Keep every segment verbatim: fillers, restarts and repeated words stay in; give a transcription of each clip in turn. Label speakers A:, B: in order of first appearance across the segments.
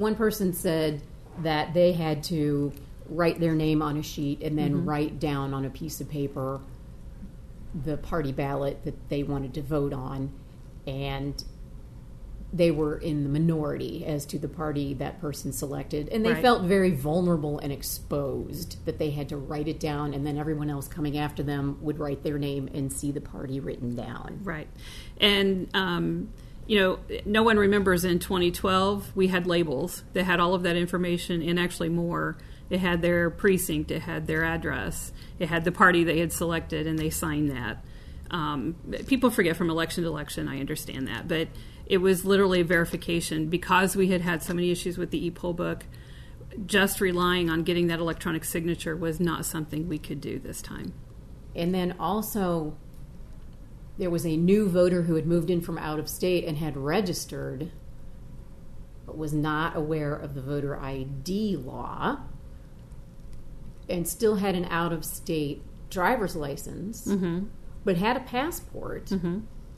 A: one person said that they had to write their name on a sheet and then mm-hmm. write down on a piece of paper the party ballot that they wanted to vote on, and they were in the minority as to the party that person selected, and they
B: right.
A: felt very vulnerable and exposed that they had to write it down, and then everyone else coming after them would write their name and see the party written down.
B: Right. And, um, you know, no one remembers in twenty twelve, we had labels that had all of that information and actually more. It had their precinct, it had their address, it had the party they had selected, and they signed that. Um, people forget from election to election, I understand that, but it was literally a verification because we had had so many issues with the e-poll book. Just relying on getting that electronic signature was not something we could do this time.
A: And then also, there was a new voter who had moved in from out of state and had registered, but was not aware of the voter I D law, and still had an out of state driver's license,
B: mm-hmm.
A: but had a passport.
B: Mm-hmm.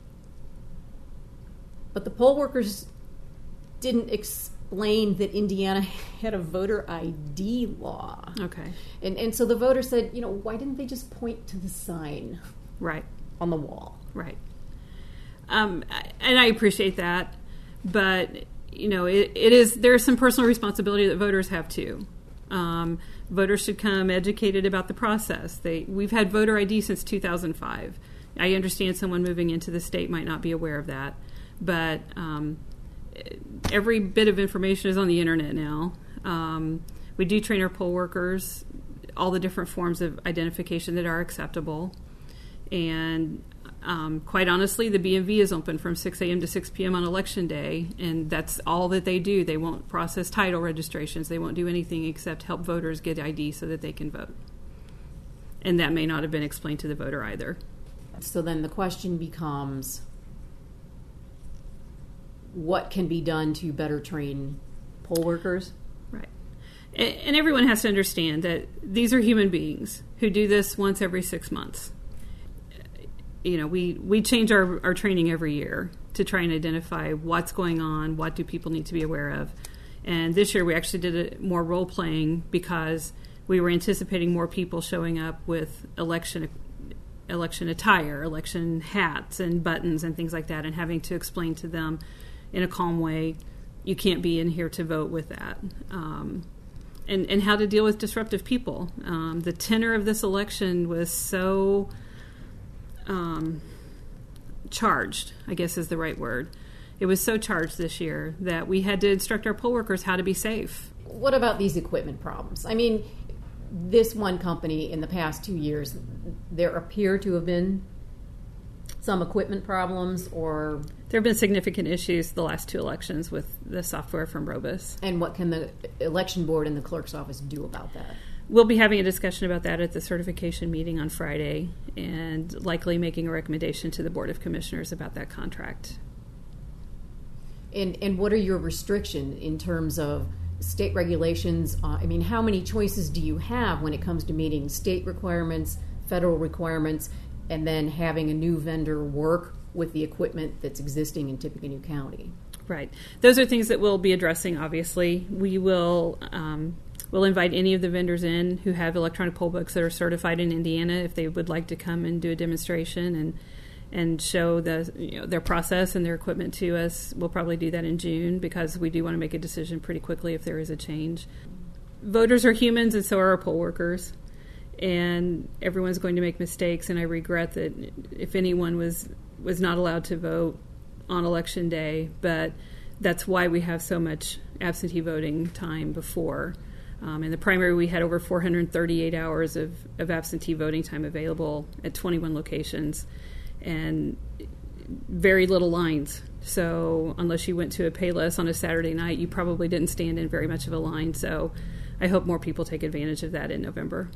A: But the poll workers didn't explain that Indiana had a voter I D law.
B: Okay.
A: And and so the voter said, you know, why didn't they just point to the sign
B: right
A: on the wall?
B: Right. Um, and I appreciate that, but you know, it, it is there's some personal responsibility that voters have too. Um, voters should come educated about the process. They we've had voter I D since two thousand five. I understand someone moving into the state might not be aware of that. But um, every bit of information is on the internet now. Um, we do train our poll workers all the different forms of identification that are acceptable. And um, quite honestly, the B M V is open from six a.m. to six p.m. on Election Day, and that's all that they do. They won't process title registrations. They won't do anything except help voters get I D so that they can vote. And that may not have been explained to the voter either.
A: So then the question becomes, what can be done to better train poll workers?
B: Right. And, and everyone has to understand that these are human beings who do this once every six months. You know, we, we change our, our training every year to try and identify what's going on, what do people need to be aware of. And this year we actually did a, more role-playing because we were anticipating more people showing up with election election attire, election hats and buttons and things like that, and having to explain to them in a calm way, you can't be in here to vote with that. Um, and, and how to deal with disruptive people. Um, the tenor of this election was so um, charged, I guess is the right word. It was so charged this year that we had to instruct our poll workers how to be safe.
A: What about these equipment problems? I mean, this one company in the past two years, there appear to have been some equipment problems, or
B: there have been significant issues the last two elections with the software from Robus.
A: And what can the election board and the clerk's office do about that?
B: We'll be having a discussion about that at the certification meeting on Friday, and likely making a recommendation to the Board of Commissioners about that contract.
A: And and what are your restrictions in terms of state regulations? Uh, I mean, how many choices do you have when it comes to meeting state requirements, federal requirements, and then having a new vendor work with the equipment that's existing in Tippecanoe County?
B: Right. Those are things that we'll be addressing, obviously. We will um, we'll invite any of the vendors in who have electronic poll books that are certified in Indiana if they would like to come and do a demonstration and and show the you know, their process and their equipment to us. We'll probably do that in June because we do want to make a decision pretty quickly if there is a change. Voters are humans, and so are our poll workers. And everyone's going to make mistakes, and I regret that if anyone was was not allowed to vote on Election Day, but that's why we have so much absentee voting time before. Um, in the primary, we had over four hundred thirty-eight hours of, of absentee voting time available at twenty-one locations, and very little lines. So unless you went to a Payless on a Saturday night, you probably didn't stand in very much of a line. So I hope more people take advantage of that in November.